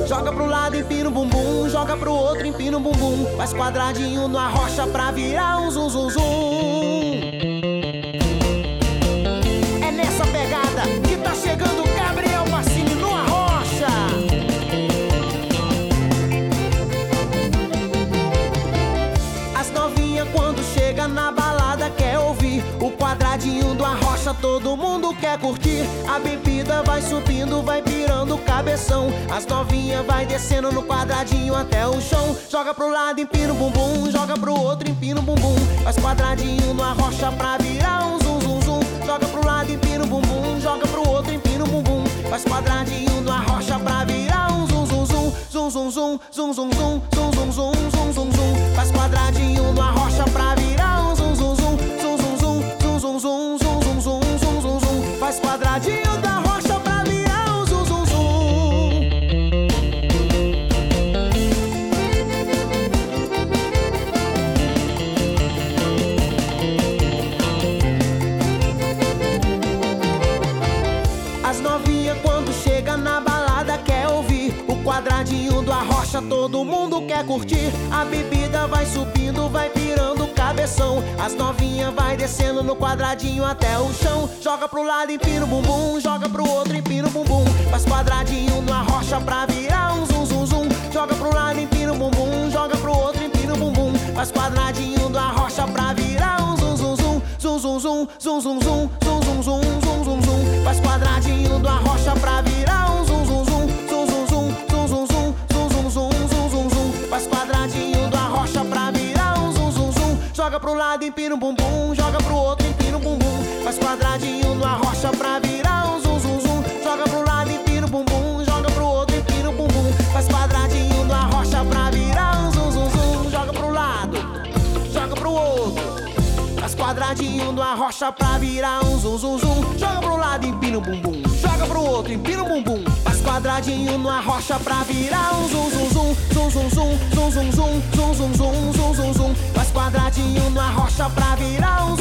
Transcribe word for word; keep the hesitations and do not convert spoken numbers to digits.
Joga pro lado, empina o bumbum. Joga pro outro, empina o bumbum. Faz quadradinho na rocha pra virar um zum zum zum. É nessa pegada que tá chegando o Gabriel Pacini no Arrocha. As novinhas quando chega na balada quer ouvir o quadradinho do Arrocha, todo mundo quer curtir. A bebida vai subindo, vai virando o cabeção. As novinhas vai descendo no quadradinho até o chão. Joga pro lado, empina o bumbum. Joga pro outro, empina o bumbum. Faz quadradinho no Arrocha pra virar um zum zum zum. Joga pro lado, empina o bumbum. Joga pro outro, empina o bumbum. Faz quadradinho no Arrocha pra virar um zum zum zum. Zum zum zum, zum zum zum, zum zum zum, zum zum zum. Faz quadradinho no Arrocha pra virar um zum zum zum. Zum zum zum, zum zum zum, zum zum zum, zum zum zum. Faz quadradinho da rocha pra virar um zum zum zum. As novinhas quando chega na balada quer ouvir o quadradinho do Arrocha, todo mundo quer curtir. A bebida vai subindo, vai virando o cabeção. As novinhas vai descendo no quadradinho até o chão. Joga pro lado, empina o bumbum. Joga pro outro, empina o bumbum. Faz quadradinho no Arrocha pra virar um zum zum zum. Joga pro lado, empina o bumbum. Joga pro outro, empina o bumbum. Faz quadradinho no Arrocha pra virar um zum zum zum. Zum zum zum, zum zum zum, zum zum zum, zum zum zum. Faz quadradinho do Arrocha pra virar um zum zum zum. Zum zum zum, zum zum zum, zum zum zum, zum zum zum. Faz quadradinho do Arrocha pra virar um zum zum zum. Joga pro lado, empina o bumbum. Joga pro outro, empina o bumbum. Faz quadradinho no Arrocha pra virar um zum zum zum. Joga pro lado, empina o bumbum. Joga pro outro, empina o bumbum. Faz quadradinho no Arrocha pra virar um zum zum zum. Joga pro lado, joga pro outro. Faz quadradinho no Arrocha pra virar um zum zum zum. Joga pro lado, empina o bumbum. Joga pro outro, empina o bumbum. Faz quadradinho no Arrocha pra virar um zum zum zum. Zum zum zum, zum zum zum, zum zum zum, zum zum zum. Faz quadradinho no Arrocha pra virar um